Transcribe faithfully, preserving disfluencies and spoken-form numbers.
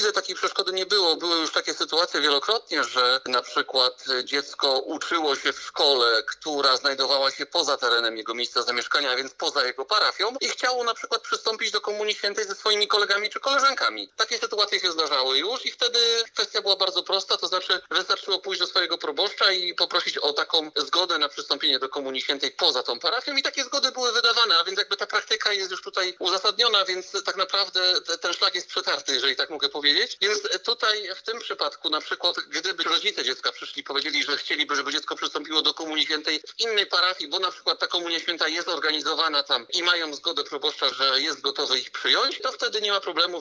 nigdy takiej przeszkody nie było. Były już takie sytuacje wielokrotnie, że na przykład dziecko uczyło się w szkole, która znajdowała się poza terenem jego miejsca zamieszkania, a więc poza jego parafią i chciało na przykład przystąpić do Komunii Świętej ze swoimi kolegami czy koleżankami. Takie sytuacje się zdarzały już i wtedy kwestia była bardzo prosta, to znaczy wystarczyło pójść do swojego proboszcza i poprosić o taką zgodę na przystąpienie do Komunii Świętej poza tą parafią i takie zgody były wydawane, a więc jakby ta praktyka jest już tutaj uzasadniona, więc tak naprawdę ten szlak jest przetarty, jeżeli tak mogę powiedzieć. Więc tutaj w tym przypadku na przykład gdyby rodzice dziecka przyszli i powiedzieli, że chcieliby, żeby dziecko przystąpiło do Komunii Świętej w innej parafii, bo na przykład ta Komunia Święta jest organizowana tam i mają zgodę proboszcza, że jest gotowy ich przyjąć, to wtedy nie ma problemu.